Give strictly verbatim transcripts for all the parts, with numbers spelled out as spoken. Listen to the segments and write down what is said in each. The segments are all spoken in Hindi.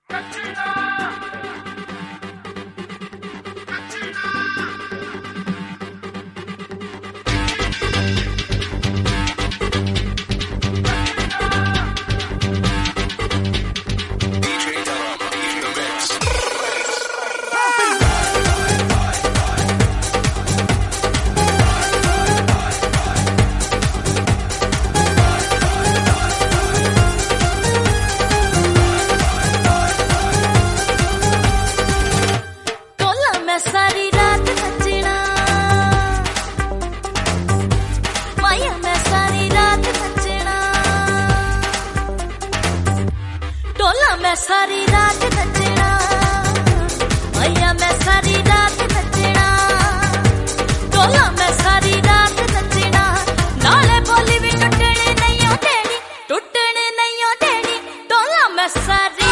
मैं सारी रात नचना, मैया मैं सारी रात नचना, डोला मैं सारी रात नचना, नाले बोली भी टुटने नहीं देनी, टुटने नहीं देनी, डोला मैं सारी,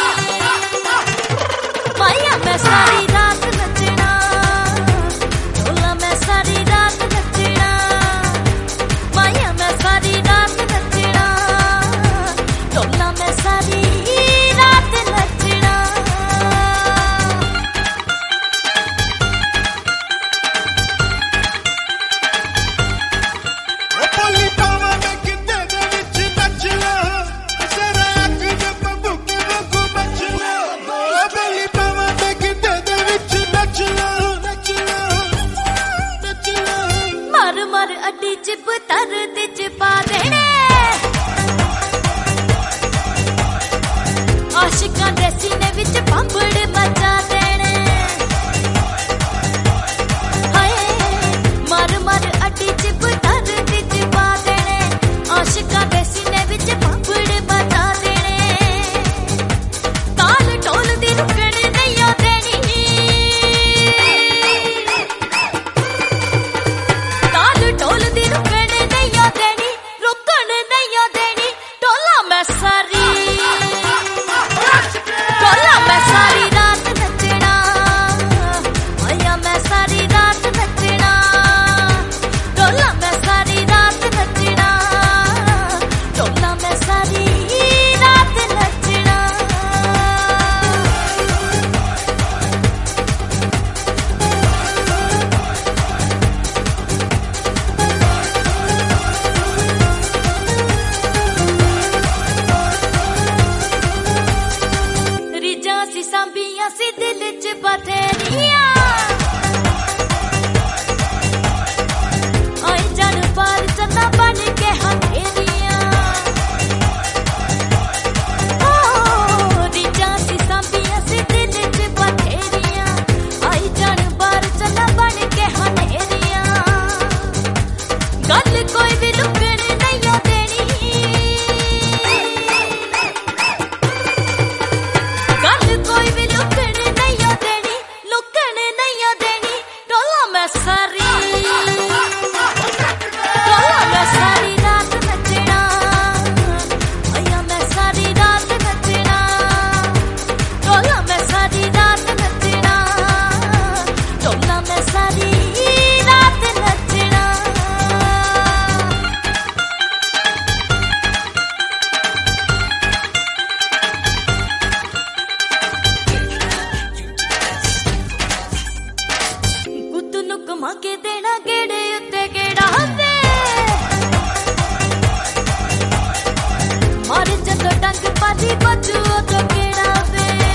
मैया मैं सारी रात नचना, डोला मैं सारी रात नचना, मैया मैं सारी रात नचना, डोला मैं सारी मर अड्डी चिप तर तिच पा देने, आशिकां दे सीने विच पंबड़ मचा देने, हाय मर मर अड्डी चिप तर तिच पा देने, आशिकां दे सीने विच पंबड़ मचा देने, ताल ढोल दी रुकण नहीं देनी, ढोल दी रुकण नहीं देनी, रुकण नहीं देनी, ढोला मैं सारी, ढोला मैं सारी रात नचना, मैया मैं सारी रात नचना, ढोला मैं सारी रात नचना, ढोला मैं सारी रात नचना। सी सांबियां सी दिल च बथेरियां, आई जान पार चन्ना बन के हथेरियां, ओ रिजा सी सांबियां सी दिल च बथेरियां, आई जान पार चन्ना बन के हथेरियां, गल कोई भी लुकण नहीं देनी, कोई भी लुकण नहीं देनी, लुकण नहीं देनी, ढोला मैं सारी, ढोला मैं सारी रात नचना, मैया मैं सारी रात नचना, ढोला मैं सारी रात नचना, ढोला मैं सारी रात नचना। घुमा के देना गेड़े उत्ते गेड़ा वे, मार जदों डंग पादी बचू तो गेड़ा वे,